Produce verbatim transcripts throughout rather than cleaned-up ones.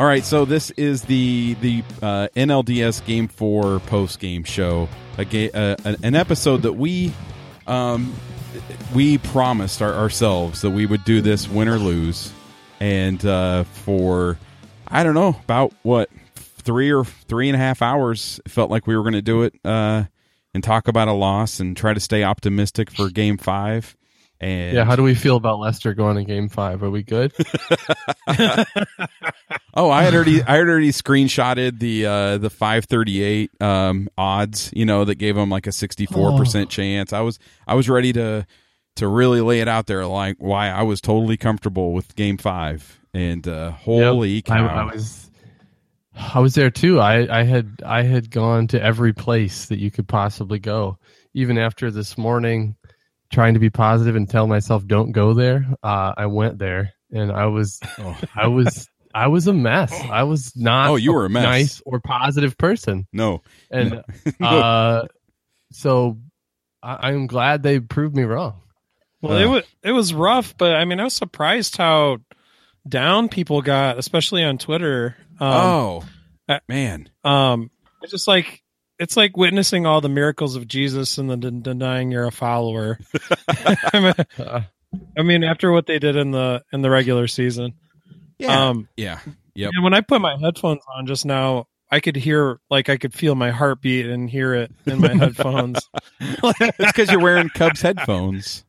All right, so this is the the uh, N L D S Game Four post game show, a ga- uh, an episode that we um, we promised our, ourselves that we would do this win or lose, and uh, for I don't know about what three or three and a half hours, it felt like we were going to do it uh, and talk about a loss and try to stay optimistic for Game Five. And yeah, how do we feel about Leicester going to Game Five? Are we good? oh, I had already, I had already screenshotted the uh, the five thirty-eight um, odds. You know, that gave them like a sixty-four percent Oh. chance. I was, I was ready to to really lay it out there, like why I was totally comfortable with Game Five. And uh, holy Yep. cow, I, I was, I was there too. I, I had, I had gone to every place that you could possibly go, even after this morning. Trying to be positive and tell myself don't go there. Uh, I went there and I was, oh. I was, I was a mess. I was not. Oh, you were a mess. Nice or positive person. No, and no. uh, so I, I'm glad they proved me wrong. Well, Uh. it was it was rough, but I mean, I was surprised how down people got, especially on Twitter. Um, oh I- man, um, it's just like. It's like witnessing all the miracles of Jesus and then de- denying you're a follower. I, mean, Uh, I mean, after what they did in the in the regular season. yeah, Um, yeah, yep. And when I put my headphones on just now, I could hear, like, I could feel my heartbeat and hear it in my headphones. It's because you're wearing Cubs headphones.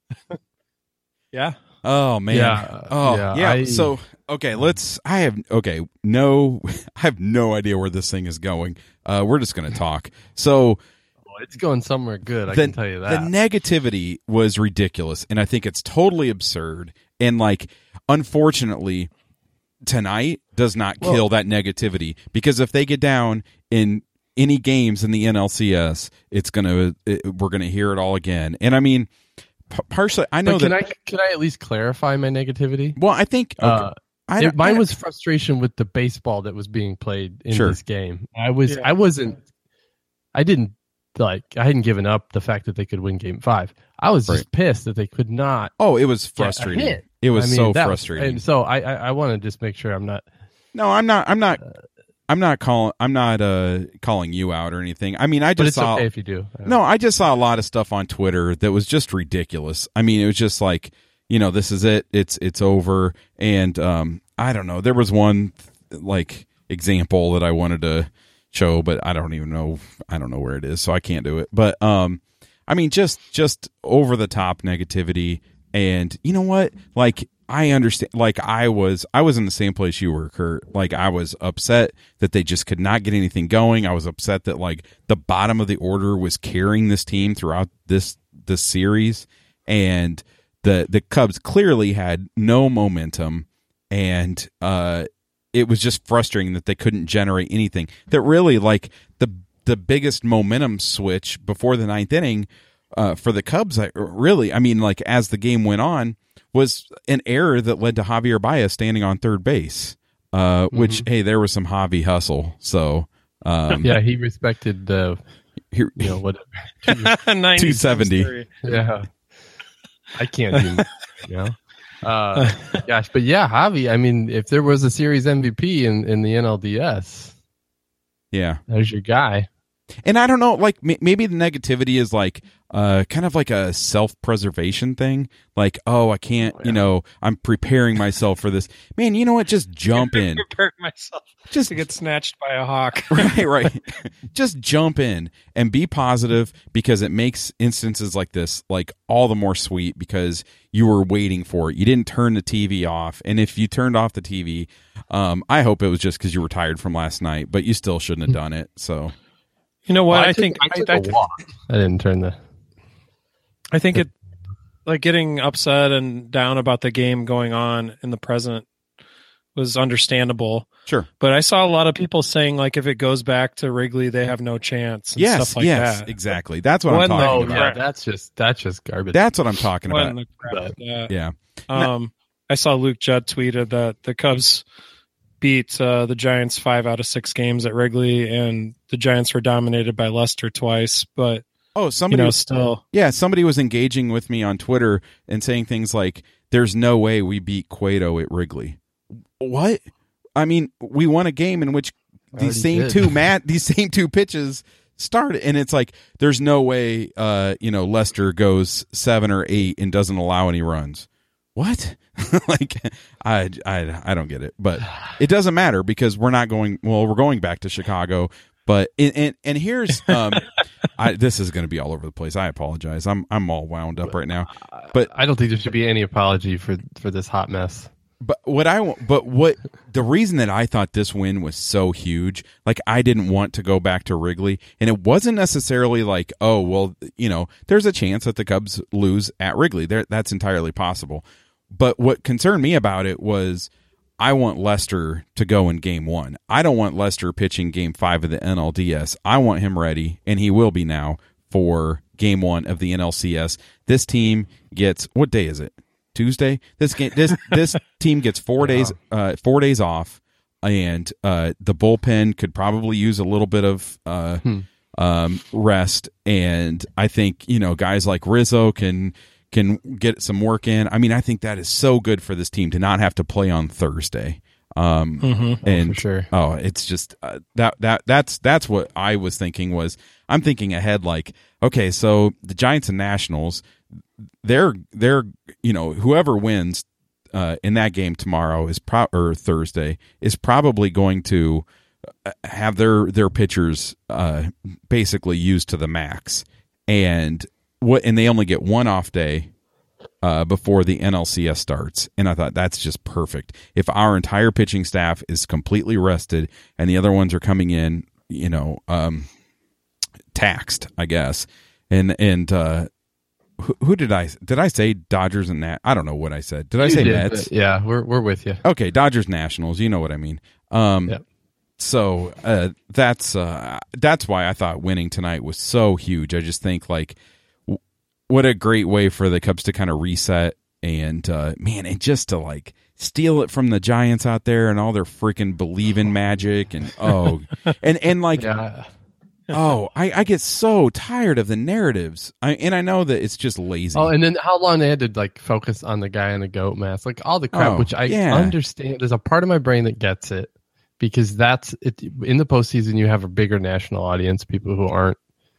Yeah. Oh man. Yeah, Oh yeah, yeah. I- So okay, let's. I have okay. No, I have no idea where this thing is going. Uh, we're just gonna talk. So it's going somewhere good. I the, can tell you that. the negativity was ridiculous, and I think it's totally absurd. And like, unfortunately, tonight does not kill Well- that negativity, because if they get down in any games in the N L C S, it's gonna it, we're gonna hear it all again. And I mean, p- partially, I know but can that. I can I at least clarify my negativity? Well, I think okay, Uh, I it, don't- mine I- was frustration with the baseball that was being played in Sure. this game. I was Yeah. I wasn't I didn't like I hadn't given up the fact that they could win Game Five. I was just Right. pissed that they could not. Oh, it was get a frustrating. hit. It was I mean, so that- frustrating. And so I I, I want to just make sure I'm not. No, I'm not. I'm not. I'm not calling. I'm not uh, calling you out or anything. I mean, I But just it's saw. okay if you do. No, I just saw a lot of stuff on Twitter that was just ridiculous. I mean, it was just like, you know, this is it. It's it's over. And um, I don't know. There was one like example that I wanted to show, but I don't even know. I don't know where it is, so I can't do it. But um, I mean, just just over the top negativity. And you know what? Like, I understand. Like, I was, I was in the same place you were, Kurt. Like, I was upset that they just could not get anything going. I was upset that like the bottom of the order was carrying this team throughout this this series, and the the Cubs clearly had no momentum, and uh, it was just frustrating that they couldn't generate anything. That really, like the the biggest momentum switch before the ninth inning. Uh, for the Cubs, I, really, I mean, like as the game went on, was an error that led to Javier Baez standing on third base. Uh, which Mm-hmm. hey, there was some Javi hustle. So um, Yeah, he respected the here, you know what. two seventy. Yeah, I can't do. You know. Uh, gosh, but yeah, Javi. I mean, if there was a series M V P in, in the N L D S, Yeah, there's your guy. and I don't know, like m- maybe the negativity is like uh, kind of like a self-preservation thing. Like, oh, I can't, Oh, yeah. you know, I'm preparing myself for this. Man, you know what? Just jump in. Prepared myself Just to get snatched by a hawk. right, right. Just jump in and be positive, because it makes instances like this like all the more sweet, because you were waiting for it. You didn't turn the T V off, and if you turned off the T V, um, I hope it was just because you were tired from last night, but you still shouldn't have done it. So You know what? Well, I, took- think I took I, a walk. I didn't turn the. I think it, like getting upset and down about the game going on in the present was understandable. sure. But I saw a lot of people saying, like, if it goes back to Wrigley, they have no chance. And Yes, stuff like yes, that. exactly. That's what When I'm the- talking Oh about. yeah, Right. that's just that's just garbage. That's what I'm talking When about. the crap, yeah. Yeah. Um, I saw Luke Judd tweeted that the Cubs beat uh, the Giants five out of six games at Wrigley, and the Giants were dominated by Leicester twice. But Oh, you somebody know, was still, yeah, somebody was engaging with me on Twitter and saying things like, "There's no way we beat Cueto at Wrigley." What? I mean, we won a game in which these same did. two mat these same two pitches started, and it's like there's no way uh, you know, Lester goes seven or eight and doesn't allow any runs. What? like I, I I don't get it, but it doesn't matter because we're not going. Well, we're going back to Chicago, but and and, and here's um, I this is going to be all over the place. I apologize. I'm I'm all wound up right now, but I don't think there should be any apology for for this hot mess. But what I want, but what the reason that I thought this win was so huge, like I didn't want to go back to Wrigley, and it wasn't necessarily like, oh well, you know, there's a chance that the Cubs lose at Wrigley. There, that's entirely possible. But what concerned me about it was I want Lester to go in game one. I don't want Lester pitching game five of the N L D S. I want him ready, and he will be now for game one of the N L C S. This team gets, what day is it? Tuesday. This game, this this team gets four days, uh, four days off, and uh, the bullpen could probably use a little bit of uh, hmm. um, rest. And I think, you know, guys like Rizzo can can get some work in. I mean, I think that is so good for this team to not have to play on Thursday. Um, mm-hmm. and oh, for sure. oh, it's just uh, that that that's that's what I was thinking. Was I'm thinking ahead, like, okay, so the Giants and Nationals. They're they're you know, whoever wins uh, in that game tomorrow is pro- or Thursday is probably going to have their their pitchers uh, basically used to the max, and what and they only get one off day uh, before the N L C S starts. And I thought that's just perfect. If our entire pitching staff is completely rested and the other ones are coming in, you know, um, taxed, I guess, and and. Uh, Who, who did I did I say Dodgers and Nat? I don't know what I said. Did I You say did, Mets? but yeah, we're we're with you. Okay, Dodgers Nationals. You know what I mean. Um, Yep. So uh, that's uh, that's why I thought winning tonight was so huge. I just think like w- what a great way for the Cubs to kind of reset and uh, man, and just to like steal it from the Giants out there and all their freaking believe in magic and oh and and like. Yeah. Oh, I, I get so tired of the narratives. I, and I know that it's just lazy. Oh, and then how long they had to like focus on the guy in the goat mask, like all the crap, Oh, which I yeah. understand. There's a part of my brain that gets it because that's it. In the postseason, you have a bigger national audience, people who aren't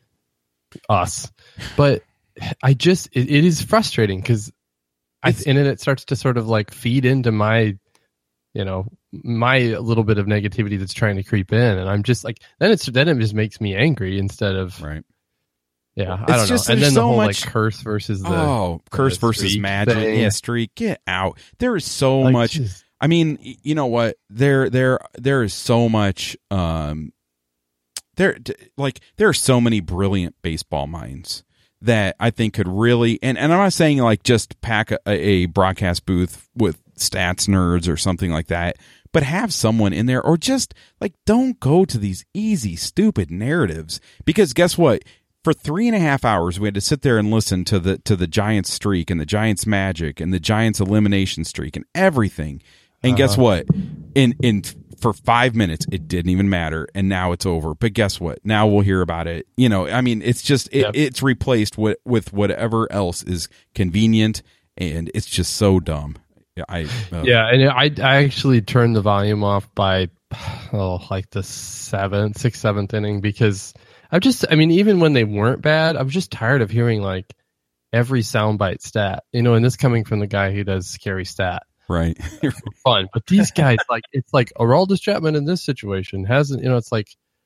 us. But I just it, it is frustrating because I and then it starts to sort of like feed into my, you know, my little bit of negativity that's trying to creep in, and I'm just like, then it's then it just makes me angry instead of right. Yeah, I It's don't just- know. And there's then the so whole much- like curse versus the Oh, curse the versus streak magic. thing. Yeah, streak. Get out. There is so Like, much. just- I mean, y- you know what? There, there, there is so much. Um, there, d- like, there are so many brilliant baseball minds that I think could really. And, and I'm not saying like just pack a, a broadcast booth with stats nerds or something like that, but have someone in there, or just like don't go to these easy, stupid narratives. Because guess what? For three and a half hours, we had to sit there and listen to the to the Giants streak and the Giants magic and the Giants elimination streak and everything. And guess Uh-huh. what? In in for five minutes, it didn't even matter, and now it's over. But guess what? Now we'll hear about it. You know, I mean, it's just it, Yep. it's replaced with with whatever else is convenient, and it's just so dumb. I uh, Yeah, and I I actually turned the volume off by oh like the seventh, sixth, seventh inning because I'm just I mean even when they weren't bad, I was just tired of hearing like every soundbite stat, you know, and this coming from the guy who does scary stat. right. Fun, but these guys like it's like Aroldis Chapman in this situation hasn't, you know, it's like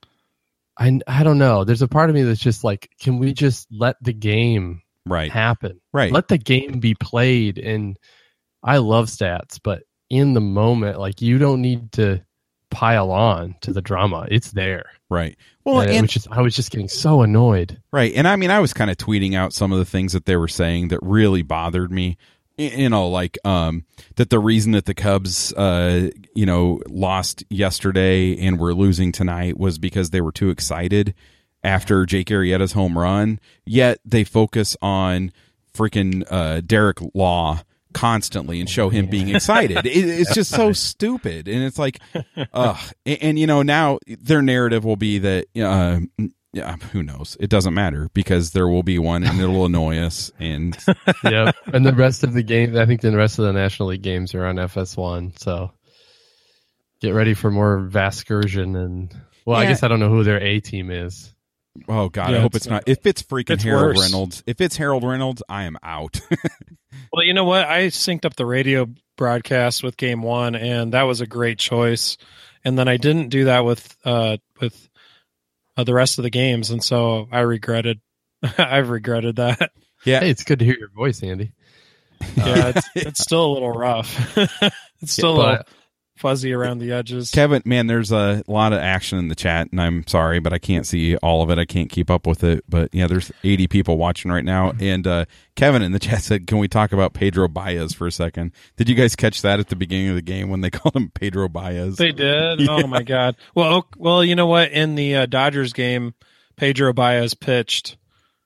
I I don't know. There's a part of me that's just like, can we just let the game Right. happen? Right. Let the game be played. And I love stats, but in the moment, like you don't need to pile on to the drama. It's there. Right. Well, and, it and was just, I was just getting so annoyed. right. And I mean, I was kind of tweeting out some of the things that they were saying that really bothered me. Y- You know, like um, that the reason that the Cubs, uh, you know, lost yesterday and were losing tonight was because they were too excited after Jake Arrieta's home run. Yet they focus on freaking uh, Derek Law constantly and show him being excited. It, it's just so stupid. And it's like, ugh. And, and, you know, now their narrative will be that, uh, yeah, who knows? It doesn't matter because there will be one and it'll annoy us. And Yeah. And the rest of the game, I think the rest of the National League games are on F S one. So get ready for more Vasgersian and well, Yeah. I guess I don't know who their A team is. Oh God, Yeah, I hope it's it's not. If it's freaking it's Harold worse. Reynolds, if it's Harold Reynolds, I am out. Well, you know what? I synced up the radio broadcast with game one, and that was a great choice. And then I didn't do that with uh, with uh, the rest of the games, and so I regretted. I've regretted that. Yeah, Hey, it's good to hear your voice, Andy. Yeah, it's, it's still a little rough. It's still a But- little fuzzy around the edges. Kevin, man, there's a lot of action in the chat, and I'm sorry, but I can't see all of it. I can't keep up with it. But yeah, there's eighty people watching right now. And uh, Kevin in the chat said, "Can we talk about Pedro Baez for a second?" Did you guys catch that at the beginning of the game when they called him Pedro Baez? They did. Oh my god. Well, oh, well, you know what? In the uh, Dodgers game, Pedro Baez pitched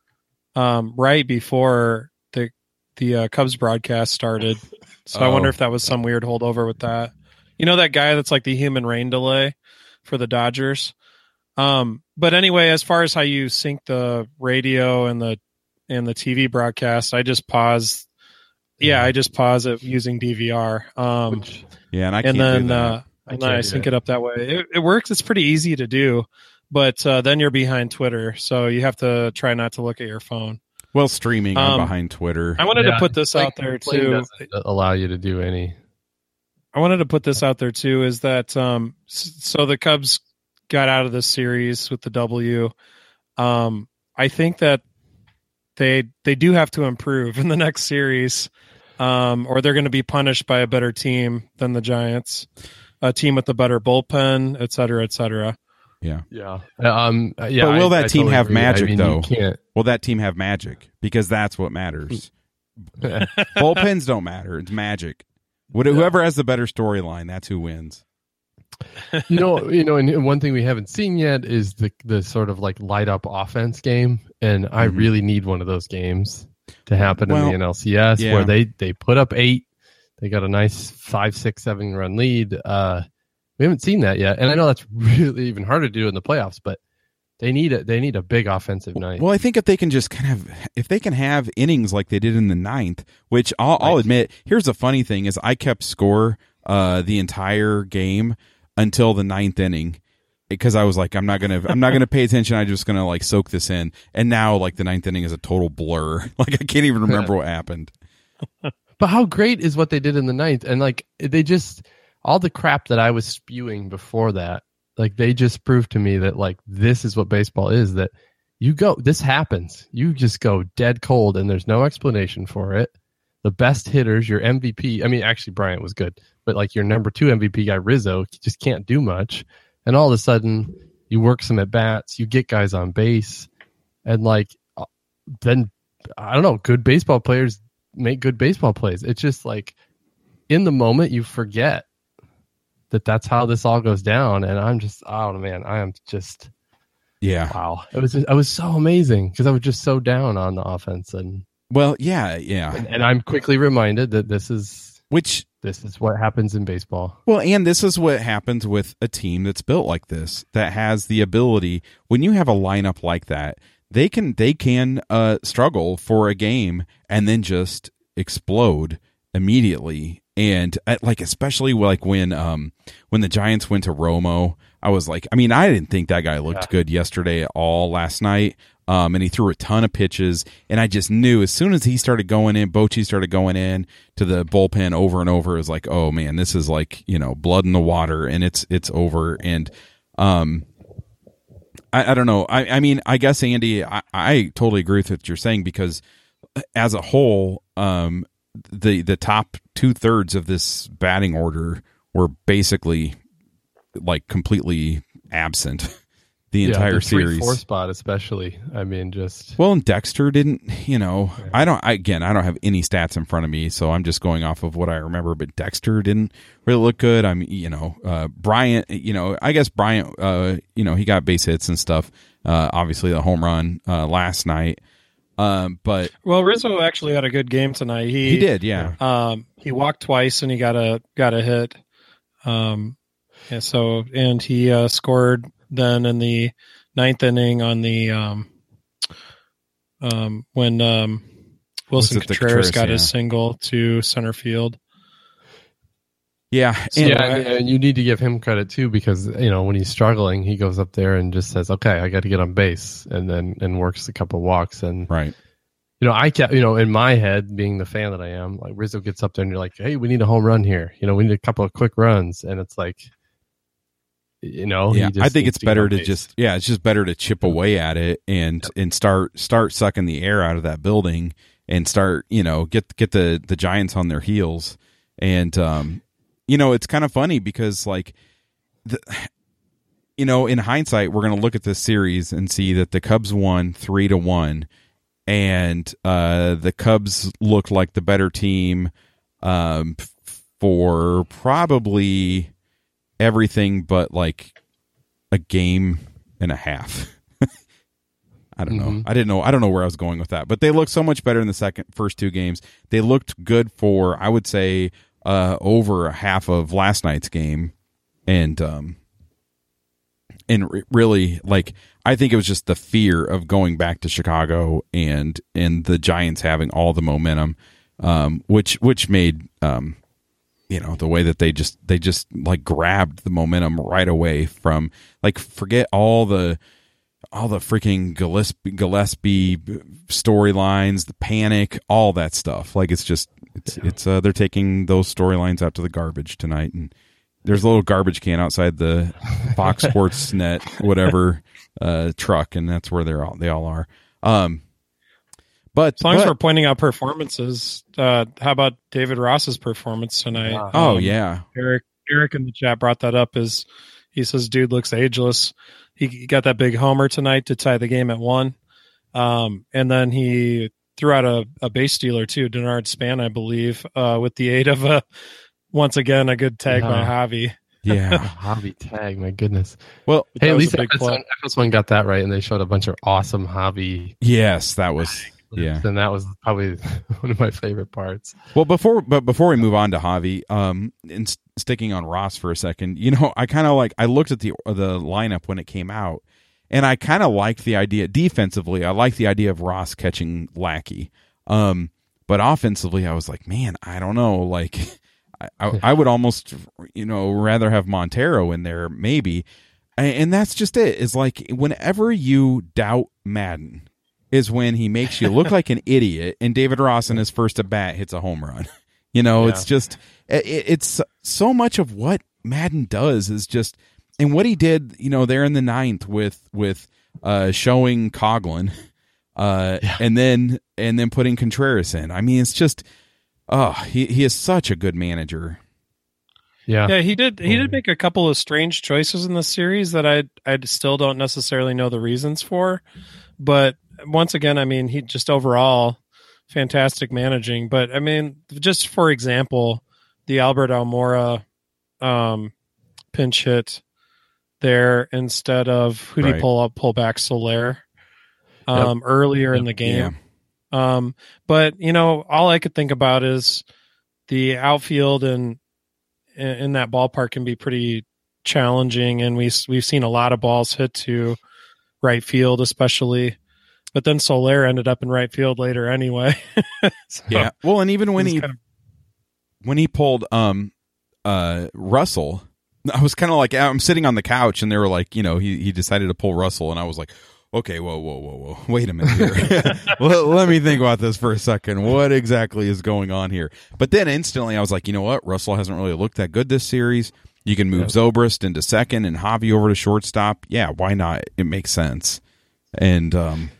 um, right before the the uh, Cubs broadcast started. So I Oh. wonder if that was some weird holdover with that. You know that guy that's like the human rain delay for the Dodgers. Um, but anyway, as far as how you sync the radio and the and the T V broadcast, I just pause. Yeah, I just pause it using D V R. Um, Which, Yeah, and I can't and then do that. uh, I and then I can't do sync that. it up that way. It, it works. It's pretty easy to do, but uh, then you're behind Twitter, so you have to try not to look at your phone. Well, streaming, I'm um, behind Twitter. I wanted Yeah, to put this like, out there Plane too. doesn't allow you to do any. I wanted to put this out there too. Is that um, s- so the Cubs got out of this series with the W. Um, I think that they they do have to improve in the next series, um, or they're going to be punished by a better team than the Giants, a team with a better bullpen, et cetera, et cetera. Yeah. Yeah. Um. Yeah. But will I- that I team totally have agree. magic, I mean, though? You can't. Will that team have magic? Because that's what matters. Bullpens don't matter. It's magic. What, whoever has the better storyline, that's who wins. you know, you know, and one thing we haven't seen yet is the the sort of like light up offense game, and I Mhm. really need one of those games to happen Well, in the N L C S yeah. where they they put up eight, they got a nice five, six, seven run lead. Uh, we haven't seen that yet, and I know that's really even harder to do in the playoffs, but they need a they need a big offensive night. Well, I think if they can just kind of, if they can have innings like they did in the ninth, which I'll, I'll Right. admit, here's the funny thing is I kept score uh, the entire game until the ninth inning because I was like, I'm not gonna, I'm not gonna pay attention. I'm just gonna like soak this in. And now like the ninth inning is a total blur. Like I can't even remember what happened. But how great is what they did in the ninth? And like they just all the crap that I was spewing before that, like they just proved to me that like this is what baseball is. That you go, this happens. You just go dead cold, and there's no explanation for it. The best hitters, your M V P. I mean, actually Bryant was good, but like your number two M V P guy Rizzo just can't do much. And all of a sudden, you work some at bats, you get guys on base, and like then I don't know, good baseball players make good baseball plays. It's just like in the moment you forget that that's how this all goes down, and I'm just oh man, I am just Yeah. wow. It was just, it was so amazing because I was just so down on the offense, and Well, yeah, yeah. and, and I'm quickly reminded that this is Which this is what happens in baseball. Well, and this is what happens with a team that's built like this, that has the ability. When you have a lineup like that, they can they can uh, struggle for a game and then just explode immediately. And uh, like especially like when um when the Giants went to Romo, I was like, I mean, I didn't think that guy looked Yeah. good yesterday at all last night. Um, and he threw a ton of pitches, and I just knew as soon as he started going in, Bochy started going in to the bullpen over and over. It was like, oh man, this is like, you know, blood in the water, and it's it's over. And um, I, I don't know. I, I mean, I guess Andy, I, I totally agree with what you're saying because as a whole, um, the the top two thirds of this batting order were basically like completely absent. The entire yeah, the three, series. four spot especially. I mean, just Well, and Dexter didn't, you know, I don't, I, again, I don't have any stats in front of me, so I'm just going off of what I remember, but Dexter didn't really look good. I mean, you know, uh, Bryant, you know, I guess Bryant, uh, you know, he got base hits and stuff. Uh, obviously the home run, uh, last night. Um, but Well, Rizzo actually had a good game tonight. He he did, yeah. Um, he walked twice and he got a got a hit. Um, and so and he uh, scored then in the ninth inning on the um, um, when um, Wilson Was it the Contreras Contreras, got his yeah. single to center field. Yeah, So, and, yeah, and, and you need to give him credit too, because you know when he's struggling, he goes up there and just says, "Okay, I got to get on base," and then and works a couple walks. And right. you know, I kept, you know, in my head, being the fan that I am, like Rizzo gets up there and you're like, "Hey, we need a home run here. You know, we need a couple of quick runs," and it's like, you know, yeah, he just I think needs it's to get better on to base. just yeah, it's just better to chip away at it and Yep. and start start sucking the air out of that building and start you know get get the the Giants on their heels. And um, you know, it's kind of funny because like the. You know, in hindsight, we're going to look at this series and see that the Cubs won three to one, and uh, the Cubs looked like the better team um, for probably everything but like a game and a half. I don't Mhm. know. I didn't know. I don't know where I was going with that, but they looked so much better in the second first two games. They looked good for, I would say, uh, over a half of last night's game, and um, and re- really, like, I think it was just the fear of going back to Chicago and and the Giants having all the momentum, um, which which made um, you know, the way that they just they just like grabbed the momentum right away from, like, forget all the. all the freaking Gillespie, Gillespie storylines, the panic, all that stuff. Like, it's just, it's, Yeah. it's, uh, they're taking those storylines out to the garbage tonight. And there's a little garbage can outside the Fox Sports Net, whatever, uh, truck. And that's where they're all, they all are. Um, but, As long but as we're pointing out performances, uh, how about David Ross's performance tonight? Yeah. oh Um, yeah. Eric Eric in the chat brought that up. Is he says, "Dude looks ageless." He, he got that big homer tonight to tie the game at one, um, and then he threw out a, a base stealer too, Denard Span, I believe, uh, with the aid of a once again a good tag by Yeah. Javi. Yeah. Hobby tag, my goodness. Well, Hey, That at was least a big F S one, play. F S one got that right, and they showed a bunch of awesome hobby. yes, that was, yeah. And that was probably one of my favorite parts. Well, before but before we move on to Javi, um, and s- sticking on Ross for a second, you know, I kind of like I looked at the the lineup when it came out, and I kind of liked the idea defensively. I liked the idea of Ross catching Lackey, um, but offensively, I was like, man, I don't know, like, I I, I would almost, you know, rather have Montero in there, maybe, and, and that's just it. Is like whenever you doubt Madden, is when he makes you look like an idiot, and David Ross in his first at bat hits a home run. You know, Yeah. it's just it, it's so much of what Madden does is just, and what he did, you know, there in the ninth with with uh, showing Coughlin, uh, Yeah. and then and then putting Contreras in. I mean, it's just, oh, he he is such a good manager. Yeah. Yeah, he did. He Um, did make a couple of strange choices in the series that I I still don't necessarily know the reasons for, but once again, I mean, he just overall fantastic managing. But I mean, just for example, the Albert Almora um, pinch hit there instead of who did Right. he pull up? Pull back Soler um, earlier in the game. Um, but you know, all I could think about is the outfield and in, in that ballpark can be pretty challenging, and we we've seen a lot of balls hit to right field, especially. But then Soler ended up in right field later anyway. So, Yeah. Well, and even when it was he kind of- when he pulled um uh Russell, I was kind of like, I'm sitting on the couch, and they were like, you know, he he decided to pull Russell, and I was like, okay, whoa, whoa, whoa, whoa, wait a minute here. let, let me think about this for a second. What exactly is going on here? But then instantly, I was like, you know what? Russell hasn't really looked that good this series. You can move Yep. Zobrist into second and Javi over to shortstop. Yeah, why not? It makes sense. And um,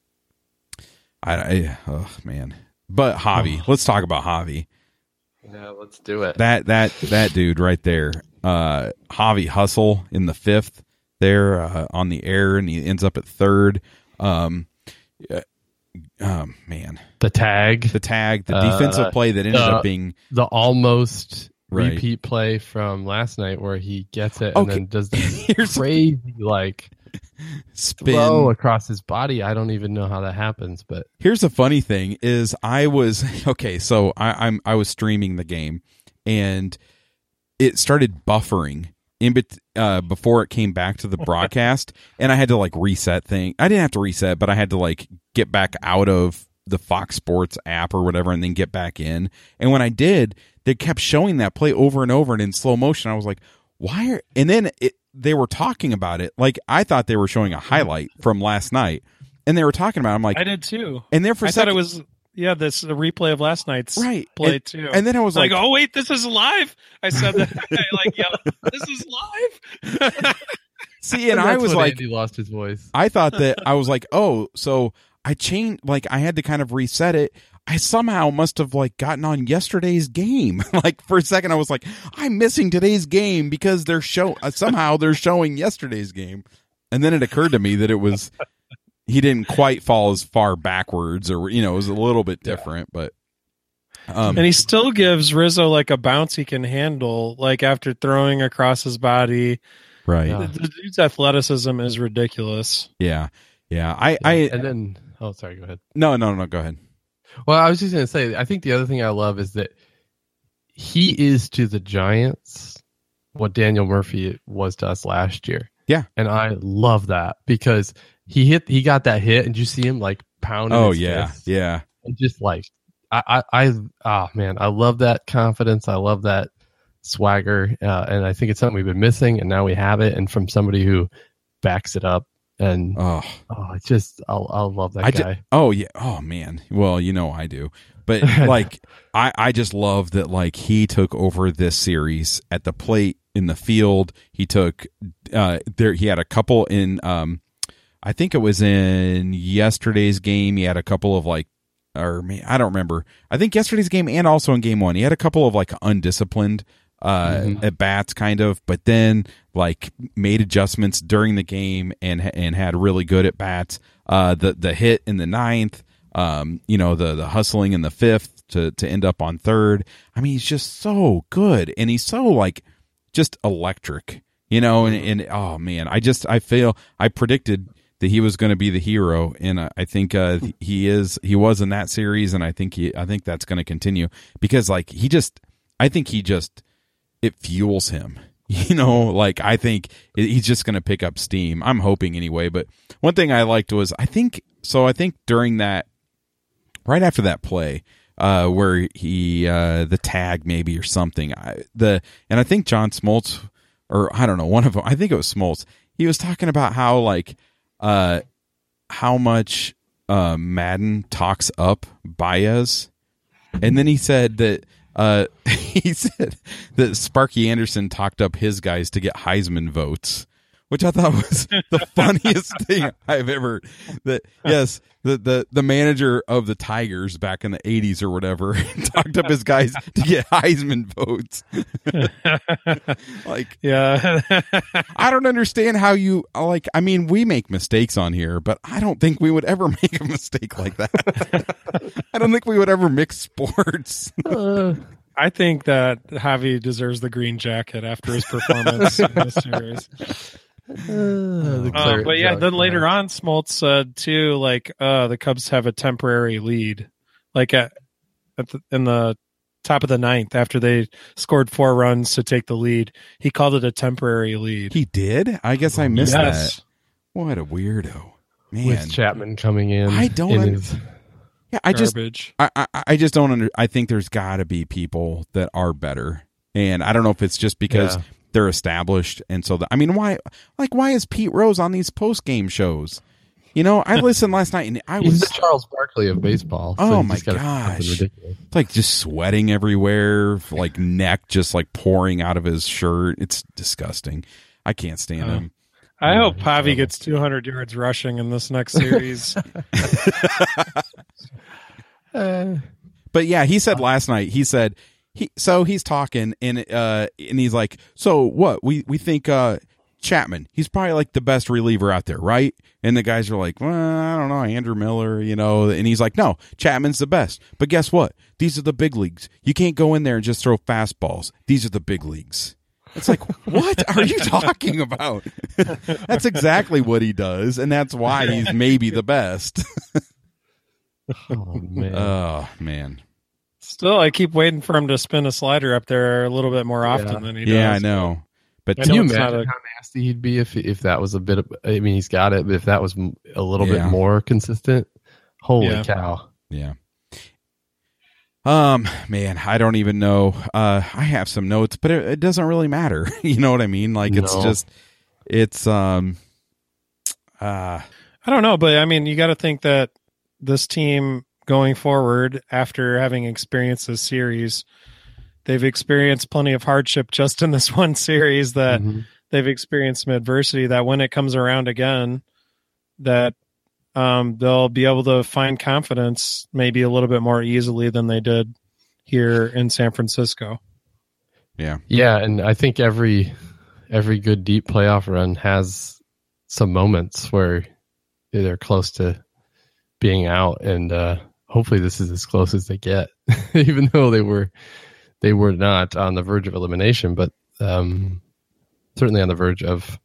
I, I oh man, but Javi. Let's talk about Javi. Yeah, let's do it. That that that dude right there, uh, Javi Hustle in the fifth there uh, on the air, and he ends up at third. Um, uh, um, man, The tag, the tag, the Uh, defensive play that ended the- up being the almost Right. repeat play from last night where he gets it and Okay. then does this Here's- crazy like spin. throw across his body. I don't even know how that happens, but Here's the funny thing: is I was okay. So I, I'm I was streaming the game, and it started buffering in bet, uh, before it came back to the broadcast, and I had to like reset thing. I didn't have to reset, but I had to like get back out of the Fox Sports app or whatever and then get back in. And when I did, they kept showing that play over and over and in slow motion. I was like, why are, and then it, they were talking about it. Like I thought they were showing a highlight from last night and they were talking about it. I'm like, I did too. And there for a I second, thought it was, yeah, this a replay of last night's right. play and, too. And then I was like, like, oh wait, this is live. I said that. I like, yeah, this is live. See, and I was like, Andy lost his voice. I thought that I was like, oh, so I changed, like I had to kind of reset it. I somehow must have like gotten on yesterday's game. Like for a second, I was like, I'm missing today's game because they're show uh, somehow they're showing yesterday's game. And then it occurred to me that it was he didn't quite fall as far backwards, or you know, it was a little bit different. But um, and he still gives Rizzo like a bounce he can handle, like after throwing across his body. Right, the, the dude's athleticism is ridiculous. Yeah, yeah. I, Yeah. I, and then oh, sorry, go ahead. no, no, no, go ahead. Well, I was just going to say, I think the other thing I love is that he is to the Giants what Daniel Murphy was to us last year. Yeah. And I love that because he hit, he got that hit and you see him like pounding. Oh, his yeah. fist. Yeah. And just like, I, I, I, oh man, I love that confidence. I love that swagger. Uh, and I think it's something we've been missing and now we have it. And from somebody who backs it up. And oh, oh, it's just I I love that I guy. ju- oh yeah, oh man. Well, you know I do, but like I I just love that like he took over this series at the plate in the field. He took uh there. He had a couple in um, I think it was in yesterday's game. He had a couple of like, or I don't remember. I think yesterday's game and also in game one, he had a couple of like undisciplined uh mm-hmm. at bats kind of, but then like made adjustments during the game and and had really good at bats. Uh the the hit in the ninth, um you know, the the hustling in the fifth to to end up on third. I mean, he's just so good and he's so like just electric, you know, and, and oh man, I just I feel I predicted that he was going to be the hero, and I, I think uh he is he was in that series, and I think he I think that's going to continue because like he just I think he just it fuels him, you know, like I think he's just going to pick up steam. I'm hoping anyway. But one thing I liked was I think, so I think during that, right after that play, uh, where he, uh, the tag maybe or something, I, the, and I think John Smoltz, or I don't know, one of them, I think it was Smoltz. He was talking about how like, uh, how much, uh, Madden talks up Baez. And then he said that, Uh, he said that Sparky Anderson talked up his guys to get Heisman votes, which I thought was the funniest thing I've ever. That yes, the, the the manager of the Tigers back in the eighties or whatever talked up his guys to get Heisman votes. Like, yeah, I don't understand how you like. I mean, we make mistakes on here, but I don't think we would ever make a mistake like that. I don't think we would ever mix sports. Uh, I think that Javi deserves the green jacket after his performance in this series. uh, Uh, but yeah, then later on, Smoltz said too, like, uh, the Cubs have a temporary lead, like at, at the, in the top of the ninth after they scored four runs to take the lead. He called it a temporary lead. He did? I guess I missed Yes. that. What a weirdo, man! with Chapman coming in. I don't in under- his- Yeah, I just, Garbage. I, I, I just don't under. I think there's got to be people that are better, and I don't know if it's just because Yeah. they're established, and so the, I mean, why, like, why is Pete Rose on these post game shows? You know, I listened last night, and I He's was the Charles Barkley of baseball. so Oh he's my just gotta do something gosh. ridiculous. It's like just sweating everywhere, like neck just like pouring out of his shirt. It's disgusting. I can't stand Uh, him. I Yeah, hope he's Javi terrible. gets two hundred yards rushing in this next series. Uh, But yeah, he said last night. He said he. So he's talking and uh and he's like, so what? We we think uh Chapman. He's probably like the best reliever out there, right? And the guys are like, well, I don't know, Andrew Miller, you know. And he's like, no, Chapman's the best. But guess what? These are the big leagues. You can't go in there and just throw fastballs. These are the big leagues. It's like, what are you talking about? That's exactly what he does, and that's why he's maybe the best. oh man. Oh man. Still, I keep waiting for him to spin a slider up there a little bit more often Yeah. than he does. Yeah, I know. But I Can know you it's not imagine a- how nasty he'd be if if that was a bit of? I mean, he's got it, but if that was m- a little Yeah. bit more consistent, holy Yeah. cow! Yeah. Um, man, I don't even know. Uh, I have some notes, but it, it doesn't really matter. You know what I mean? Like, it's No. just, it's, um, uh, I don't know, but I mean, you got to think that this team going forward, after having experienced this series, they've experienced plenty of hardship just in this one series, that Mhm. they've experienced some adversity, that when it comes around again, that um, they'll be able to find confidence maybe a little bit more easily than they did here in San Francisco. yeah. Yeah, and I think every every good deep playoff run has some moments where they're close to being out, and uh, hopefully this is as close as they get, even though they were they were not on the verge of elimination, but um, certainly on the verge of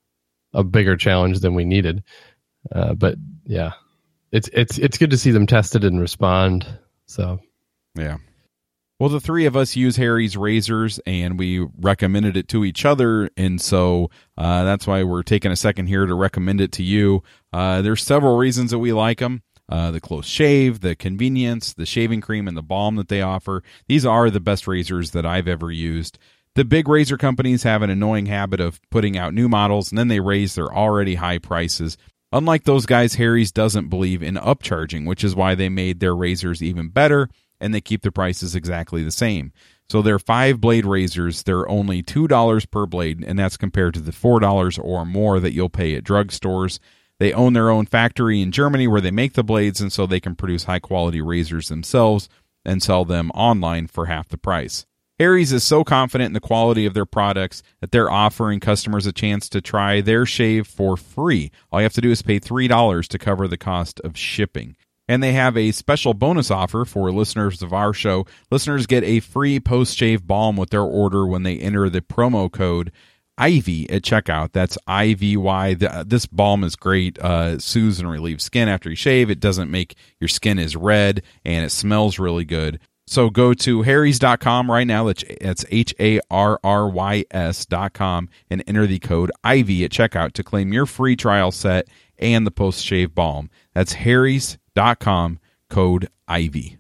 a bigger challenge than we needed. Uh, but yeah, it's it's it's good to see them tested and respond. So Yeah. Well, the three of us use Harry's razors, and we recommended it to each other, and so uh, that's why we're taking a second here to recommend it to you. Uh, there's several reasons that we like them. Uh, the close shave, the convenience, the shaving cream, and the balm that they offer. These are the best razors that I've ever used. The big razor companies have an annoying habit of putting out new models, and then they raise their already high prices. Unlike those guys, Harry's doesn't believe in upcharging, which is why they made their razors even better, and they keep the prices exactly the same. So their five-blade razors, they're only two dollars per blade, and that's compared to the four dollars or more that you'll pay at drugstores. They own their own factory in Germany where they make the blades, and so they can produce high-quality razors themselves and sell them online for half the price. Harry's is so confident in the quality of their products that they're offering customers a chance to try their shave for free. All you have to do is pay three dollars to cover the cost of shipping. And they have a special bonus offer for listeners of our show. Listeners get a free post-shave balm with their order when they enter the promo code Ivy at checkout. That's I V Y. This balm is great. Uh, it soothes and relieves skin after you shave. It doesn't make your skin as red, and it smells really good. So go to harrys dot com right now. That's H A R R Y S dot com and enter the code Ivy at checkout to claim your free trial set and the post-shave balm. That's harrys dot com, code Ivy.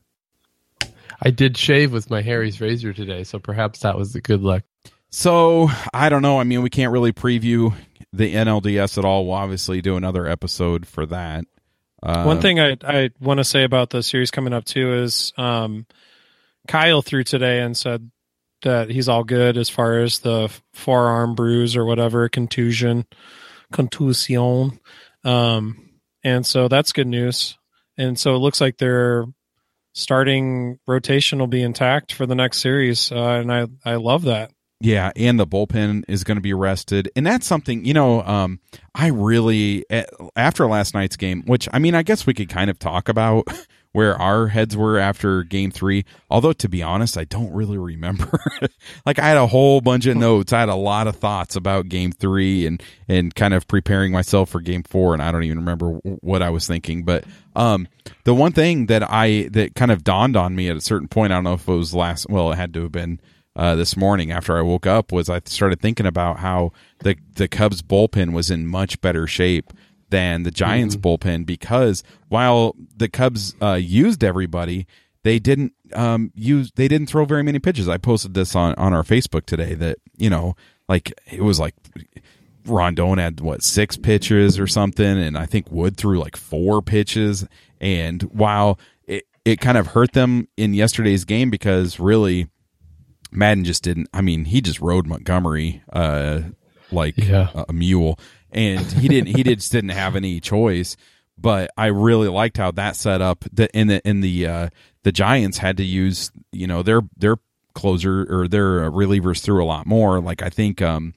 I did shave with my Harry's razor today, so perhaps that was the good luck. So, I don't know. I mean, we can't really preview the N L D S at all. We'll obviously do another episode for that. Uh, One thing I, I want to say about the series coming up, too, is um, Kyle threw today and said that he's all good as far as the forearm bruise or whatever, contusion, contusion. Um, and so that's good news. And so it looks like their starting rotation will be intact for the next series. Uh, and I, I love that. Yeah, and the bullpen is going to be rested. And that's something, you know, um, I really, after last night's game, which, I mean, I guess we could kind of talk about where our heads were after game three. Although, to be honest, I don't really remember. Like, I had a whole bunch of notes. I had a lot of thoughts about game three and, and kind of preparing myself for game four. And I don't even remember what I was thinking. But um, the one thing that I, that kind of dawned on me at a certain point, I don't know if it was last, well, it had to have been Uh, this morning after I woke up, was I started thinking about how the the Cubs bullpen was in much better shape than the Giants mm-hmm. bullpen, because while the Cubs uh, used everybody, they didn't um, use they didn't throw very many pitches. I posted this on, on our Facebook today that, you know, like it was like Rondon had what six pitches or something, and I think Wood threw like four pitches. And while it it kind of hurt them in yesterday's game, because really Madden just didn't, I mean, he just rode Montgomery uh, like yeah. a, a mule, and he didn't, he did, just didn't have any choice. But I really liked how that set up. The in the in the uh, the Giants had to use, you know, their their closer or their relievers threw a lot more. Like I think, um,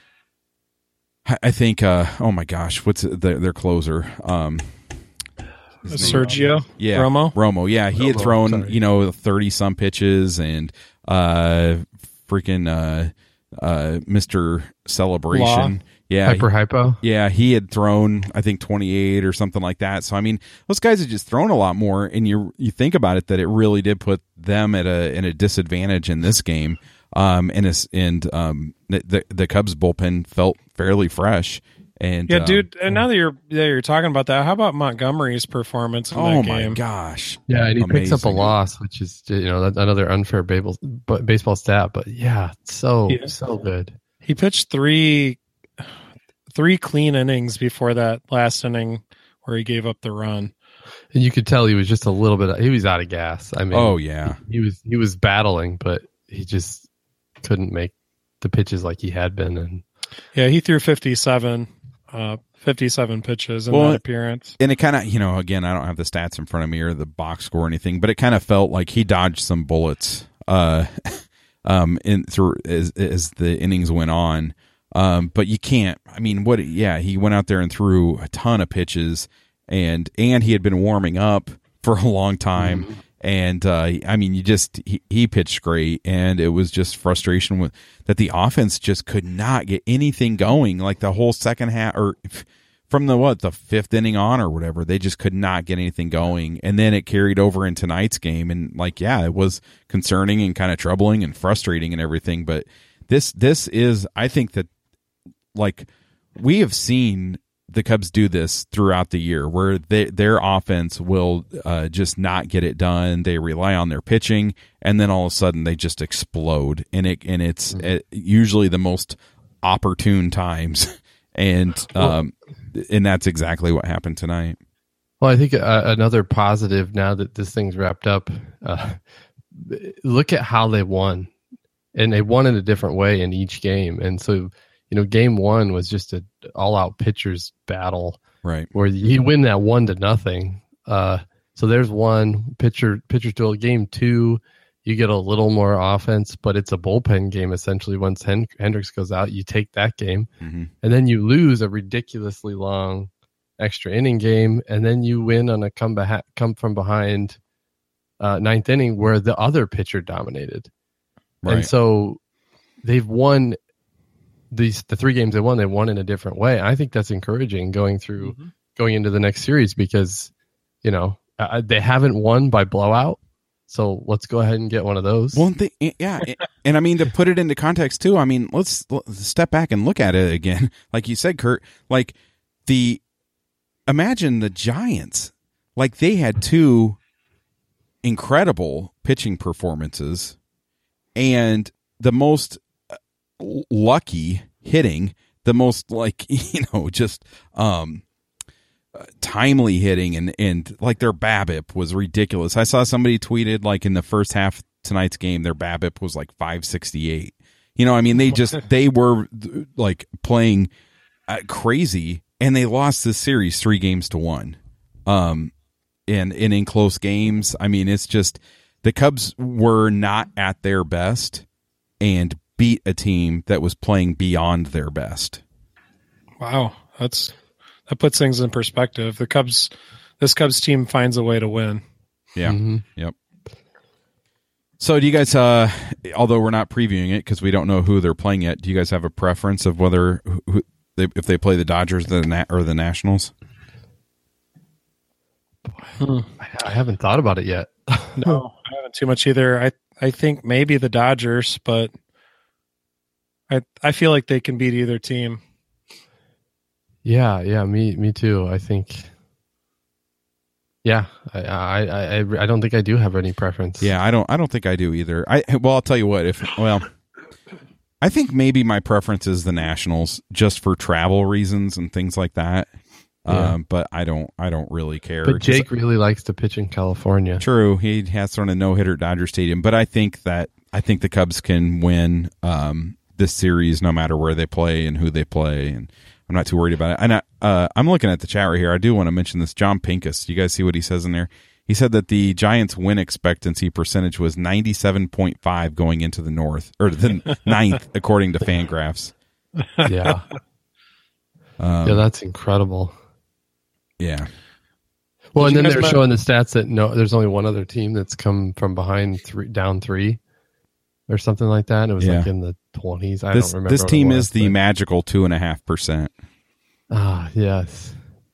I think, uh, oh my gosh, what's the, their closer? Um, Sergio yeah, Romo. Romo, yeah, he Romo, had thrown sorry. you know thirty some pitches, and uh, freaking uh, uh, Mister Celebration, Law. yeah, Hyper hypo. yeah, he had thrown I think twenty-eight or something like that. So I mean, those guys had just thrown a lot more, and you you think about it, that it really did put them at a in a disadvantage in this game. Um, and it's, and um, the the Cubs bullpen felt fairly fresh. And yeah, um, dude. And now that you're that you're talking about that, how about Montgomery's performance in oh that my game? gosh, Yeah, and he picks up a Amazing. loss, which is you know that's another unfair baseball but baseball stat. But yeah, so Yeah. so good. He pitched three three clean innings before that last inning where he gave up the run. And you could tell he was just a little bit. He was out of gas. I mean, oh yeah, he, he was he was battling, but he just couldn't make the pitches like he had been. And Yeah, he threw fifty-seven, uh, fifty-seven pitches in Well, that appearance. and it kind of, you know, again, I don't have the stats in front of me or the box score or anything, but it kind of felt like he dodged some bullets uh, um, in through as, as the innings went on. Um, but you can't. I mean, what? Yeah, he went out there and threw a ton of pitches, and and he had been warming up for a long time. Mm-hmm. And uh, I mean, you just he, he pitched great, and it was just frustration with that the offense just could not get anything going. Like the whole second half, or from the what the fifth inning on, or whatever, they just could not get anything going. And then it carried over in tonight's game, and like yeah, it was concerning and kind of troubling and frustrating and everything. But this this is, I think that like we have seen the Cubs do this throughout the year where they, their offense will uh, just not get it done. They rely on their pitching, and then all of a sudden they just explode. And it and it's mm-hmm. uh, usually the most opportune times, and um, and that's exactly what happened tonight. Well, I think uh, another positive now that this thing's wrapped up, uh, look at how they won, and they won in a different way in each game. And so, you know, game one was just an all-out pitchers battle, right? Where you win that one to nothing. Uh, so there's one pitcher pitcher duel. Game two, you get a little more offense, but it's a bullpen game essentially. Once Hen- Hendricks goes out, you take that game, mm-hmm. and then you lose a ridiculously long extra inning game, and then you win on a come beha- come from behind uh, ninth inning where the other pitcher dominated, right. And so they've won. These the three games they won, they won in a different way. I think that's encouraging going through mm-hmm. going into the next series because, you know, uh, they haven't won by blowout. So let's go ahead and get one of those. Well, they, yeah, and I mean to put it into context too. I mean, let's, let's step back and look at it again. Like you said, Kurt, like the imagine the Giants, like they had two incredible pitching performances and the most lucky hitting, the most like you know just um uh, timely hitting, and and like their BABIP was ridiculous. I saw somebody tweeted like in the first half tonight's game their BABIP was like five sixty-eight. You know, I mean they just they were like playing uh, crazy, and they lost this series three games to one. Um, and and in close games, I mean it's just the Cubs were not at their best and beat a team that was playing beyond their best. Wow, that's that puts things in perspective. The Cubs, this Cubs team finds a way to win. Yeah. Mm-hmm. Yep. So, do you guys? Uh, although we're not previewing it because we don't know who they're playing yet, do you guys have a preference of whether who, they, if they play the Dodgers the Na- or the Nationals? Hmm. I haven't thought about it yet. No, I haven't too much either. I I think maybe the Dodgers, but I I feel like they can beat either team. Yeah, yeah, me me too. I think. Yeah, I I I, I don't think I do have any preference. Yeah, I don't I don't think I do either. I well, I'll tell you what. If well, I think maybe my preference is the Nationals just for travel reasons and things like that. Yeah. Um, but I don't I don't really care. But Jake really likes to pitch in California. True, he has thrown a no hitter at Dodger Stadium, but I think that I think the Cubs can win um, this series no matter where they play and who they play, and I'm not too worried about it. And I, uh, I'm looking at the chat right here. I do want to mention this. John Pincus, you guys see what he says in there? He said that the Giants' win expectancy percentage was ninety-seven point five going into the North or the ninth, according to Fangraphs. Yeah, um, yeah, that's incredible. Yeah. Well, Did and then they're met- showing the stats that no, there's only one other team that's come from behind three, down three, or something like that. It was Yeah. like in the twenties. I This don't remember. this what team it was, is the but- magical two and a half percent. Ah, yes.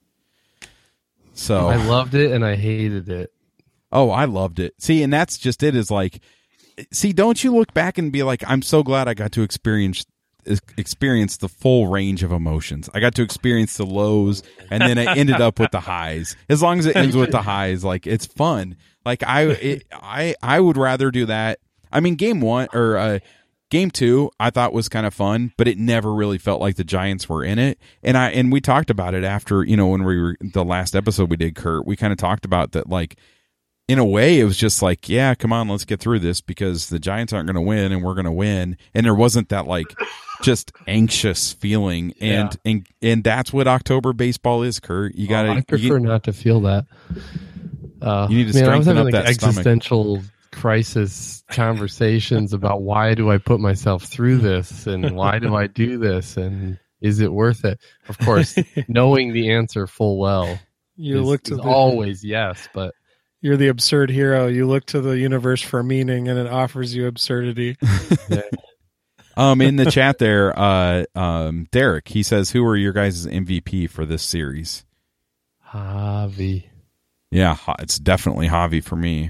So I loved it and I hated it. oh, I loved it. See, and that's just it. Is like, see, don't you look back and be like, I'm so glad I got to experience ex- experience the full range of emotions. I got to experience the lows, and then I ended up with the highs. As long as it ends with the highs, like it's fun. Like I, it, I, I would rather do that. I mean, game one or uh, game two, I thought was kind of fun, but it never really felt like the Giants were in it. And I and we talked about it after, you know, when we were the last episode we did, Kurt. We kind of talked about that, like. In a way, it was just like, yeah, come on, let's get through this because the Giants aren't going to win and we're going to win. And there wasn't that like just anxious feeling. And yeah. and and that's what October baseball is, Kurt. You got to. Oh, I prefer you, not to feel that. Uh, you need to man, strengthen I was having up like that existential stomach. Crisis conversations about why do I put myself through this and why do I do this and is it worth it? Of course, knowing the answer full well, you is, look to is the- always yes, but. You're the absurd hero. You look to the universe for meaning, and it offers you absurdity. um, in the chat there, uh, um, Derek, he says, "Who are your guys' M V P for this series?" Javi. Yeah, it's definitely Javi for me.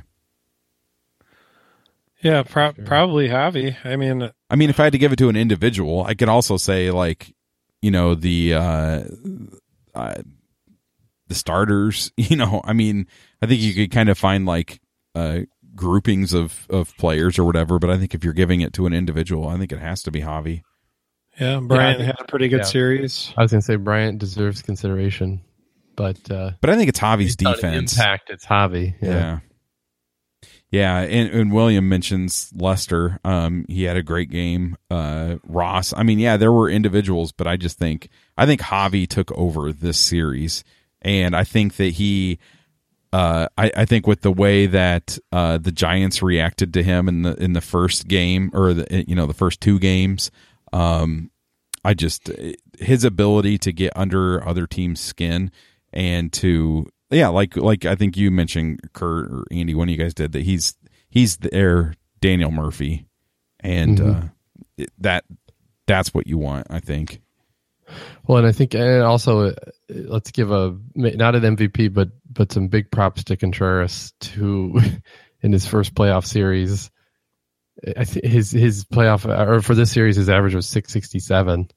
Yeah, pro- sure. probably Javi. I mean, I mean, if I had to give it to an individual, I could also say like, you know, the. Uh, uh, the starters, you know, I mean, I think you could kind of find like uh, groupings of, of players or whatever, but I think if you're giving it to an individual, I think it has to be Javi. Yeah, Bryant yeah, had a pretty good yeah. series. I was going to say Bryant deserves consideration, but uh, but I think it's Javi's defense. Impact, it's Javi. Yeah. Yeah. Yeah, and, and William mentions Lester. Um, he had a great game. Uh, Ross. I mean, yeah, there were individuals, but I just think I think Javi took over this series. And I think that he, uh, I, I think with the way that uh, the Giants reacted to him in the in the first game or the you know the first two games, um, I just his ability to get under other teams' skin and to yeah like like I think you mentioned Kurt or Andy, one of you guys did that he's he's their Daniel Murphy, and mm-hmm. uh, that that's what you want, I think. Well, and I think, and also, uh, let's give a not an M V P, but but some big props to Contreras, who in his first playoff series, I th- his his playoff or for this series, his average was six sixty-seven,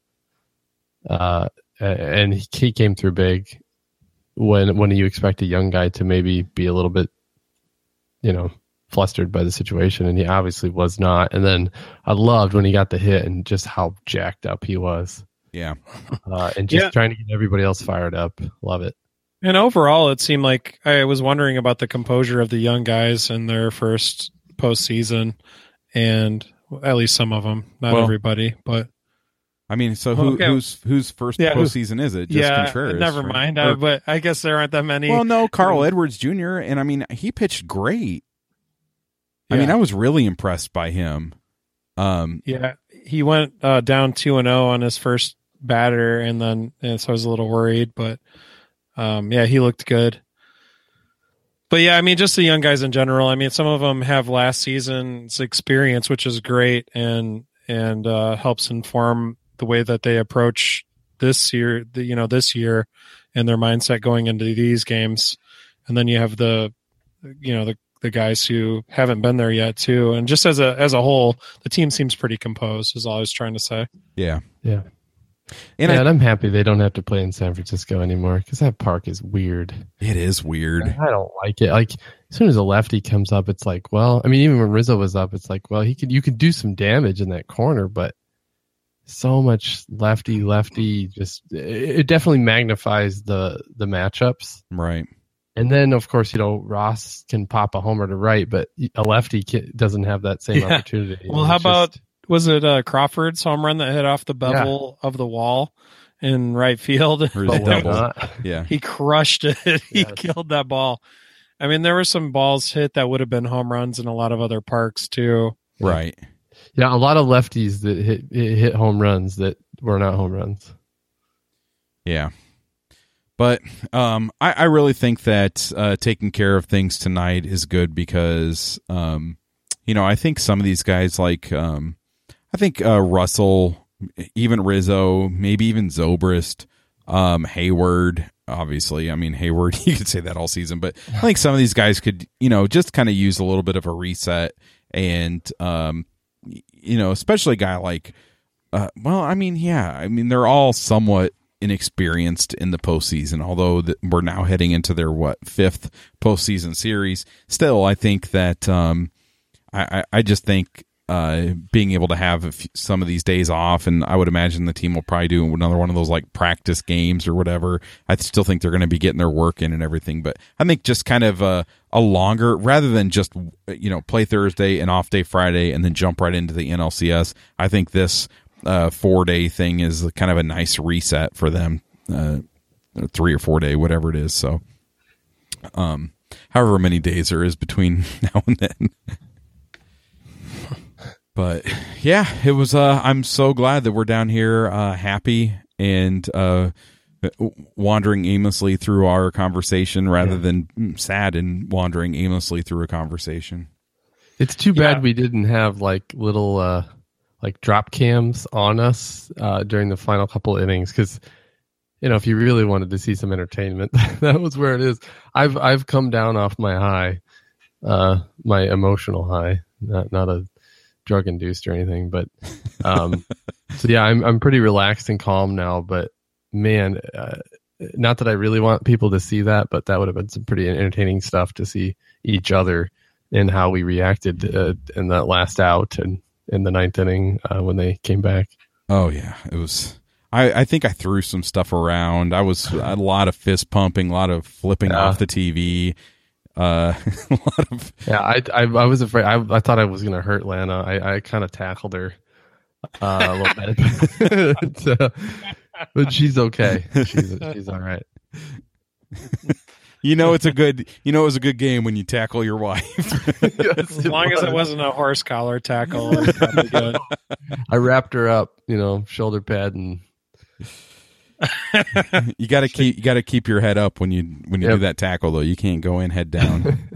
uh, and he, he came through big. When when you expect a young guy to maybe be a little bit, you know, flustered by the situation, and he obviously was not. And then I loved when he got the hit and just how jacked up he was. Yeah. Uh, and just yeah. trying to get everybody else fired up. Love it. And overall, it seemed like I was wondering about the composure of the young guys in their first postseason, and at least some of them, not well, everybody, but I mean, so who, okay. whose whose first yeah, postseason is it? Just yeah, Contreras. never right? mind. Or, uh, but I guess there aren't that many. Well, no, Carl Edwards Junior And I mean, he pitched great. I yeah. mean, I was really impressed by him. Um, yeah, he went uh, down two and zero on his first batter, and then and so I was a little worried, but um, yeah, he looked good. But yeah, I mean, just the young guys in general. I mean, some of them have last season's experience, which is great, and and uh, helps inform the way that they approach this year. The, you know, this year, and their mindset going into these games. And then you have the, you know, the the guys who haven't been there yet too. And just as a as a whole, the team seems pretty composed. Is all I was trying to say. Yeah, yeah. And, yeah, I, and I'm happy they don't have to play in San Francisco anymore because that park is weird. It is weird. I don't like it. Like as soon as a lefty comes up, it's like, well, I mean, even when Rizzo was up, it's like, well, he could you could do some damage in that corner, but so much lefty, lefty, just it definitely magnifies the the matchups, right? And then, of course, you know, Ross can pop a homer to right, but a lefty doesn't have that same yeah. opportunity. Well, how just, about was it uh, Crawford's home run that hit off the bevel yeah. of the wall in right field? Or his double. Yeah. He crushed it. He yes. killed that ball. I mean, there were some balls hit that would have been home runs in a lot of other parks too. Right. Yeah, a lot of lefties that hit hit home runs that were not home runs. Yeah. But um, I, I really think that uh, taking care of things tonight is good because, um, you know, I think some of these guys like, um, I think uh, Russell, even Rizzo, maybe even Zobrist, um, Hayward, obviously. I mean, Hayward, you could say that all season, but I think some of these guys could, you know, just kind of use a little bit of a reset and, um, you know, especially a guy like uh, well, I mean, yeah, I mean, they're all somewhat inexperienced in the postseason, although the, we're now heading into their, what, fifth postseason series. Still, I think that um, I, I just think uh, being able to have a few, some of these days off, and I would imagine the team will probably do another one of those like practice games or whatever. I still think they're going to be getting their work in and everything, but I think just kind of a, a longer, rather than just, you know, play Thursday and off day Friday and then jump right into the N L C S. I think this uh, four day thing is kind of a nice reset for them, uh, three or four day, whatever it is. So, um, however many days there is between now and then. But yeah, it was. Uh, I'm so glad that we're down here, uh, happy and uh, wandering aimlessly through our conversation, rather yeah. than sad and wandering aimlessly through a conversation. It's too bad yeah. we didn't have like little uh, like drop cams on us uh, during the final couple innings, because you know, if you really wanted to see some entertainment, that was where it is. I've I've come down off my high, uh, my emotional high, not not a drug induced or anything, but um so yeah, I'm I'm pretty relaxed and calm now. But man, uh, not that I really want people to see that, but that would have been some pretty entertaining stuff to see each other and how we reacted uh, in that last out and in the ninth inning uh, when they came back. Oh yeah, it was. I, I think I threw some stuff around. I was a lot of fist pumping, a lot of flipping yeah. off the T V. Uh, a lot of yeah, I, I I was afraid. I I thought I was gonna hurt Lana. I, I kind of tackled her uh, a little bit, so, but she's okay. She's she's all right. You know, it's a good. You know, it was a good game when you tackle your wife. As long as it wasn't a horse collar tackle, it was probably good. I wrapped her up, you know, shoulder pad and. you got to keep you got to keep your head up when you when you yep. do that tackle, though. You can't go in head down.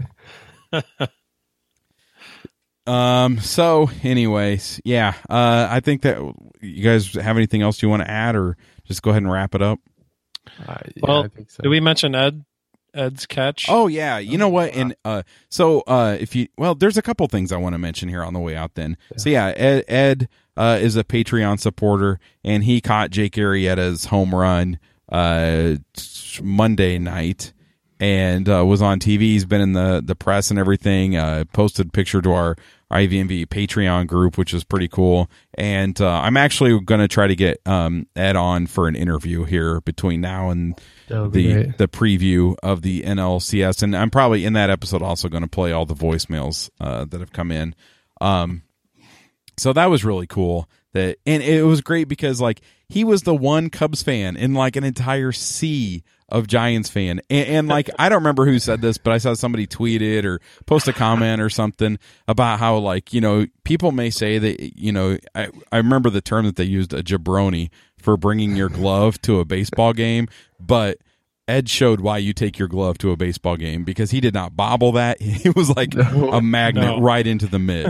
um. So, anyways, yeah. Uh, I think that you guys have anything else you want to add, or just go ahead and wrap it up. Uh, yeah, well, I think so. Did we mention Ed? Ed's catch? Oh yeah, you know what? And uh, so uh, if you well, there's a couple things I want to mention here on the way out. Then, yeah. so yeah, Ed, Ed uh, is a Patreon supporter, and he caught Jake Arrieta's home run uh, Monday night, and uh, was on T V. He's been in the the press and everything. Uh, posted a picture to our I V M V Patreon group, which is pretty cool. And uh, I'm actually going to try to get um, Ed on for an interview here between now and the great. the preview of the N L C S. And I'm probably in that episode also going to play all the voicemails uh, that have come in. Um, so that was really cool. That and it was great because like he was the one Cubs fan in like an entire sea of Giants fan, and, and like I don't remember who said this, but I saw somebody tweet it or post a comment or something about how like, you know, people may say that, you know, I, I remember the term that they used, a jabroni, for bringing your glove to a baseball game, but Ed showed why you take your glove to a baseball game, because he did not bobble that. He was like no, a magnet no. right into the mitt.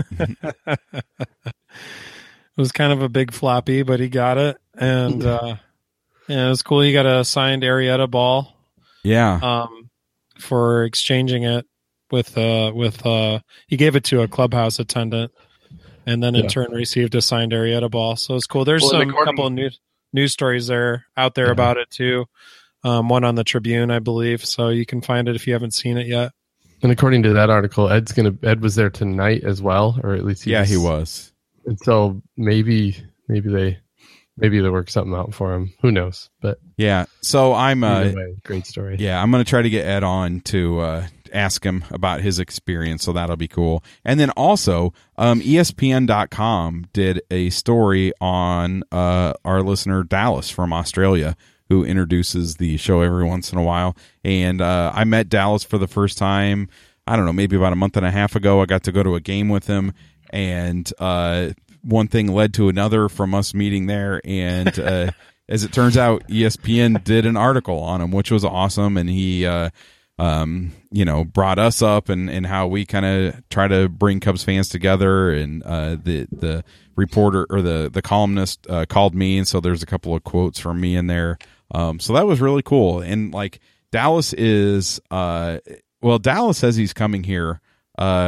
It was kind of a big floppy, but he got it, and uh yeah, it was cool. He got a signed Arrieta ball. Yeah. Um, for exchanging it with uh with uh he gave it to a clubhouse attendant, and then in yeah. turn received a signed Arrieta ball. So it's cool. There's well, some according- couple of news news stories there out there yeah. about it too. Um, one on the Tribune, I believe. So you can find it if you haven't seen it yet. And according to that article, Ed's gonna Ed was there tonight as well, or at least he yeah was, he was. And so maybe maybe they. Maybe they work something out for him. Who knows? But yeah, so I'm uh, way, great story. Yeah, I'm going to try to get Ed on to uh, ask him about his experience, so that'll be cool. And then also, um, E S P N dot com did a story on uh, our listener Dallas from Australia, who introduces the show every once in a while. And uh, I met Dallas for the first time, I don't know, maybe about a month and a half ago. I got to go to a game with him, and uh, one thing led to another from us meeting there, and uh, as it turns out, E S P N did an article on him, which was awesome, and he, uh, um, you know, brought us up and, and how we kind of try to bring Cubs fans together, and uh, the the reporter or the the columnist uh, called me, and so there's a couple of quotes from me in there, um, so that was really cool. And like Dallas is, uh, well, Dallas says he's coming here. Uh,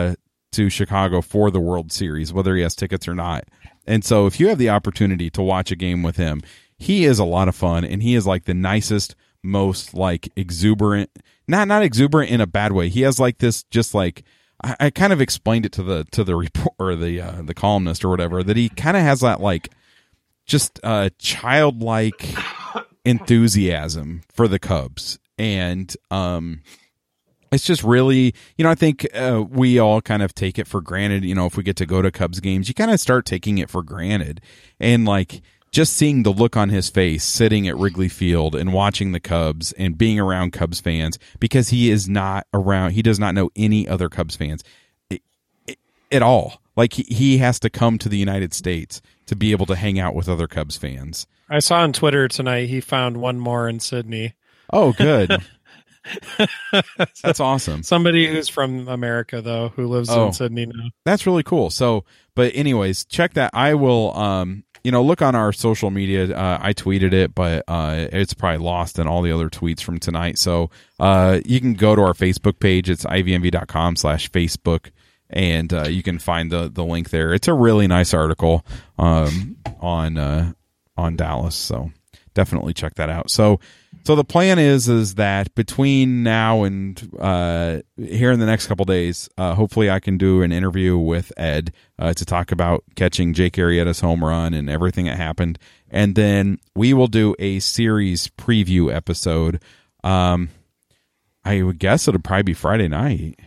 to Chicago for the World Series, whether he has tickets or not. And so if you have the opportunity to watch a game with him, he is a lot of fun, and he is like the nicest, most like exuberant, not not exuberant in a bad way. He has like this, just like I, I kind of explained it to the to the report or the uh, the columnist or whatever, that he kind of has that like just uh, childlike enthusiasm for the Cubs, and um, it's just really, you know, I think uh, we all kind of take it for granted. You know, if we get to go to Cubs games, you kind of start taking it for granted, and like. Just seeing the look on his face sitting at Wrigley Field and watching the Cubs and being around Cubs fans, because he is not around, he does not know any other Cubs fans it, it, at all. Like he, he has to come to the United States to be able to hang out with other Cubs fans. I saw on Twitter tonight he found one more in Sydney. Oh, good. That's awesome. Somebody who's from America, though, who lives oh, in Sydney now. That's really cool. So, but anyways, check that. I will, um, you know, look on our social media. Uh, I tweeted it, but uh, it's probably lost in all the other tweets from tonight. So uh, you can go to our Facebook page. It's I V M V dot com slash Facebook, and uh, you can find the, the link there. It's a really nice article um, on uh, on Dallas. So definitely check that out. So so the plan is is that between now and uh, here in the next couple days, uh, hopefully I can do an interview with Ed uh, to talk about catching Jake Arrieta's home run and everything that happened. And then we will do a series preview episode. Um, I would guess it'll probably be Friday night.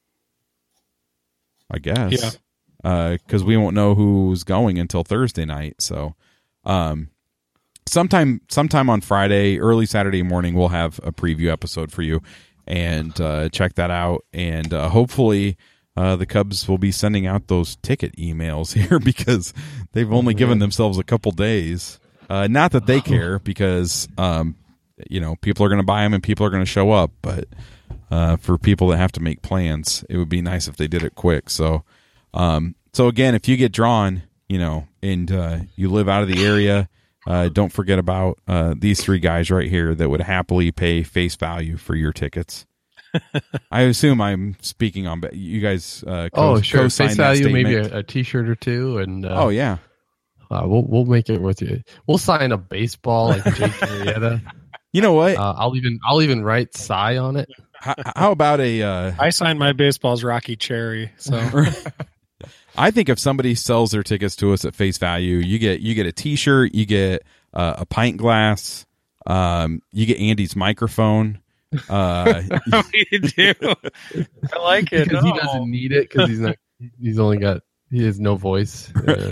I guess. Yeah. Because uh, we won't know who's going until Thursday night. So um, sometime sometime on Friday, early Saturday morning, we'll have a preview episode for you. And uh, check that out. And uh, hopefully uh, the Cubs will be sending out those ticket emails here, because they've only oh, given themselves a couple days. Uh, not that they care, because um, you know, people are going to buy them and people are going to show up. But uh, for people that have to make plans, it would be nice if they did it quick. So, um, so again, if you get drawn, you know, and uh, you live out of the area, uh, don't forget about uh, these three guys right here that would happily pay face value for your tickets. I assume I'm speaking on you guys. Uh, co- oh, sure. co-sign Face that value, statement. maybe a, a T-shirt or two, and uh, oh yeah, uh, we'll we'll make it with you. We'll sign a baseball like Jake Arrieta. You know what? Uh, I'll even I'll even write Cy on it. How, how about a? Uh, I signed my baseball's Rocky Cherry. So I think if somebody sells their tickets to us at face value, you get you get a T-shirt, you get uh, a pint glass, um, you get Andy's microphone. Uh, you do. I like it. Because no. he doesn't need it, because he's not. He's only got. He has no voice. Uh,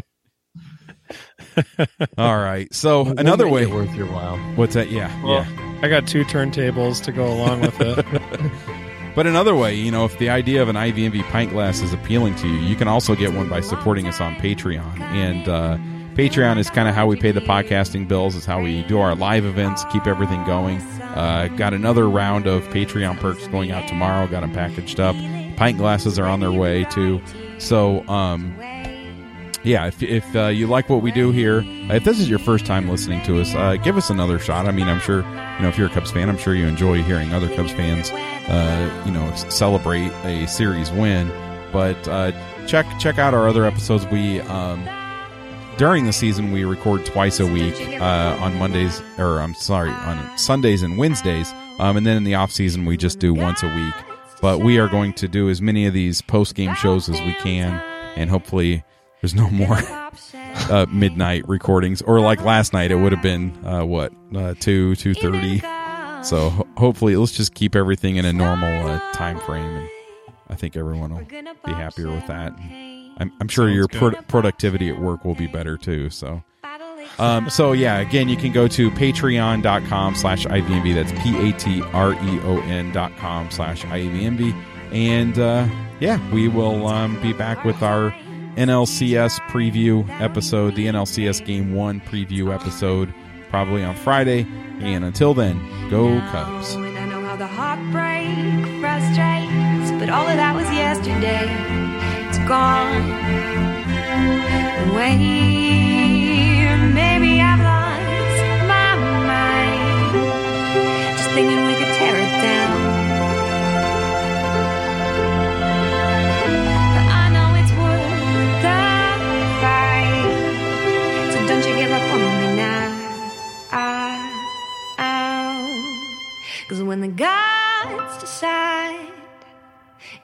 all right. So we'll another make way it worth your while. What's that? Yeah, well, yeah. I got two turntables to go along with it. But another way, you know, if the idea of an I V M V pint glass is appealing to you, you can also get one by supporting us on Patreon. And uh, Patreon is kind of how we pay the podcasting bills. It's how we do our live events, keep everything going. Uh, got another round of Patreon perks going out tomorrow. Got them packaged up. Pint glasses are on their way too. So, um, yeah, if if uh, you like what we do here, uh, if this is your first time listening to us, uh, give us another shot. I mean, I'm sure, you know, if you're a Cubs fan, I'm sure you enjoy hearing other Cubs fans, uh, you know, celebrate a series win. But uh, check check out our other episodes. We um, during the season we record twice a week uh, on Mondays, or I'm sorry, on Sundays and Wednesdays, um, and then in the off season we just do once a week. But we are going to do as many of these post game shows as we can, and hopefully there's no more uh, midnight recordings. Or like last night, it would have been uh, what uh, two two thirty. So ho- hopefully, let's just keep everything in a normal uh, time frame, and I think everyone will be happier with that. I'm, I'm sure Sounds your pro- productivity at work will be better too. So, um, so yeah, again, you can go to patreon dot com slash I V M V. That's P A T R E O N dot com slash I V M V. And uh, yeah, we will um, be back with our N L C S preview episode, the N L C S Game one preview episode, probably on Friday. And until then, go Cubs. And I know how the heartbreak frustrates, but all of that was yesterday. It's gone away. Maybe I've lost my mind, just thinking we could tear it down.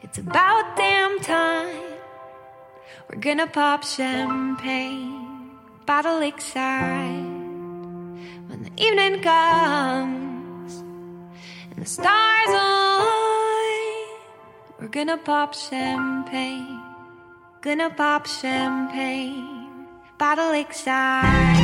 It's about damn time. We're gonna pop champagne by the lakeside. When the evening comes and the stars align, we're gonna pop champagne, gonna pop champagne by the lakeside.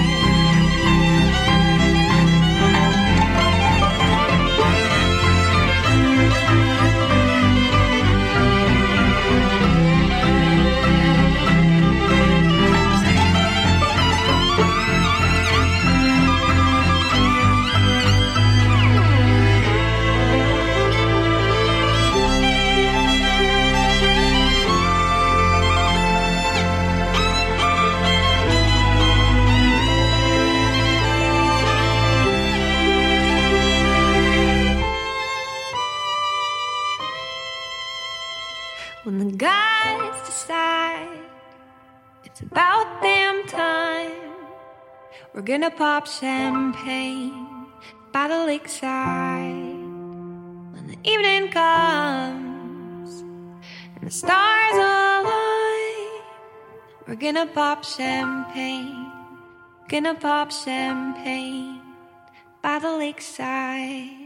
When the guys decide it's about damn time, we're gonna pop champagne by the lakeside. When the evening comes and the stars align, we're gonna pop champagne, gonna pop champagne by the lakeside.